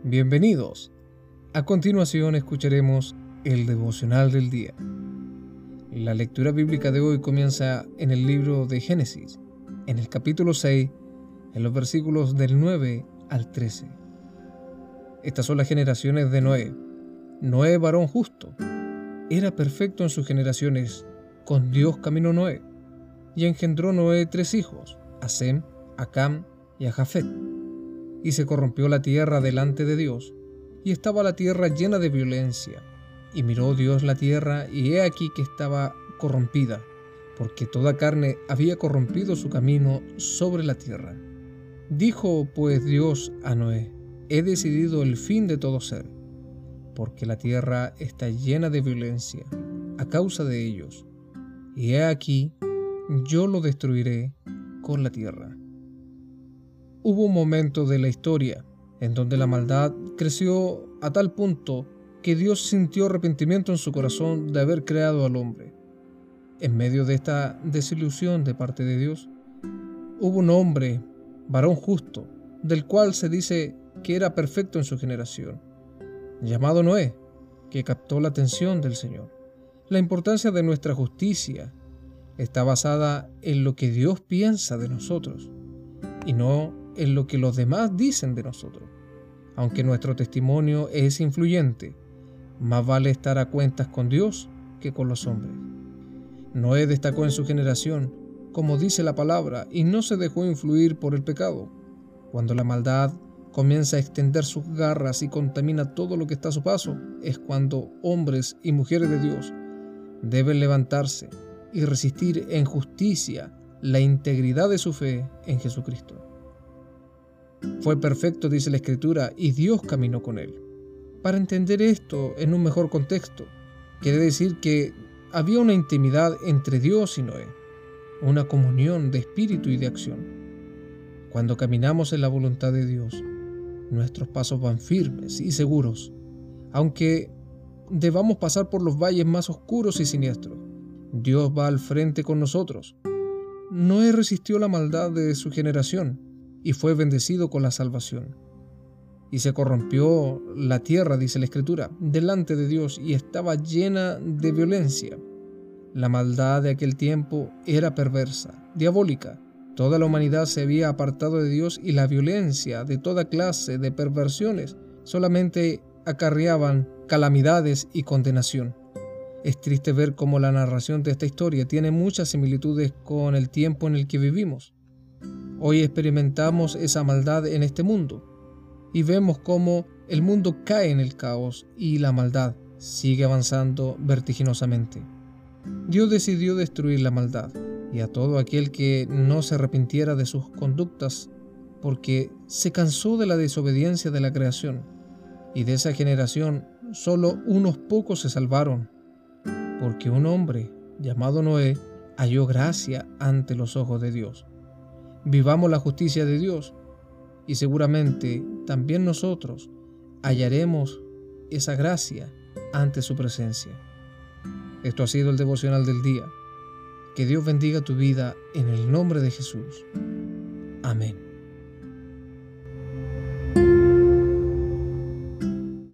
Bienvenidos. A continuación escucharemos el devocional del día. La lectura bíblica de hoy comienza en el libro de Génesis, en el capítulo 6, en los versículos del 9 al 13. Estas son las generaciones de Noé. Noé, varón justo, era perfecto en sus generaciones. Con Dios caminó Noé, y engendró Noé 3 hijos, a Sem, a Cam y a Jafet. Y se corrompió la tierra delante de Dios, y estaba la tierra llena de violencia. Y miró Dios la tierra, y he aquí que estaba corrompida, porque toda carne había corrompido su camino sobre la tierra. Dijo pues Dios a Noé: he decidido el fin de todo ser, porque la tierra está llena de violencia a causa de ellos, y he aquí, yo lo destruiré con la tierra. Hubo un momento de la historia en donde la maldad creció a tal punto que Dios sintió arrepentimiento en su corazón de haber creado al hombre. En medio de esta desilusión de parte de Dios, hubo un hombre, varón justo, del cual se dice que era perfecto en su generación, llamado Noé, que captó la atención del Señor. La importancia de nuestra justicia está basada en lo que Dios piensa de nosotros y no en lo que los demás dicen de nosotros. Aunque nuestro testimonio es influyente, más vale estar a cuentas con Dios que con los hombres. Noé destacó en su generación, como dice la palabra, y no se dejó influir por el pecado. Cuando la maldad comienza a extender sus garras y contamina todo lo que está a su paso, es cuando hombres y mujeres de Dios deben levantarse y resistir en justicia la integridad de su fe en Jesucristo. Fue perfecto, dice la Escritura, y Dios caminó con él. Para entender esto en un mejor contexto, quiere decir que había una intimidad entre Dios y Noé, una comunión de espíritu y de acción. Cuando caminamos en la voluntad de Dios, nuestros pasos van firmes y seguros, aunque debamos pasar por los valles más oscuros y siniestros. Dios va al frente con nosotros. Noé resistió la maldad de su generación y fue bendecido con la salvación. Y se corrompió la tierra, dice la Escritura, delante de Dios, y estaba llena de violencia. La maldad de aquel tiempo era perversa, diabólica. Toda la humanidad se había apartado de Dios, y la violencia de toda clase de perversiones solamente acarreaban calamidades y condenación. Es triste ver cómo la narración de esta historia tiene muchas similitudes con el tiempo en el que vivimos. Hoy experimentamos esa maldad en este mundo y vemos cómo el mundo cae en el caos y la maldad sigue avanzando vertiginosamente. Dios decidió destruir la maldad y a todo aquel que no se arrepintiera de sus conductas, porque se cansó de la desobediencia de la creación, y de esa generación solo unos pocos se salvaron, porque un hombre llamado Noé halló gracia ante los ojos de Dios. Vivamos la justicia de Dios y seguramente también nosotros hallaremos esa gracia ante su presencia. Esto ha sido el devocional del día. Que Dios bendiga tu vida en el nombre de Jesús. Amén.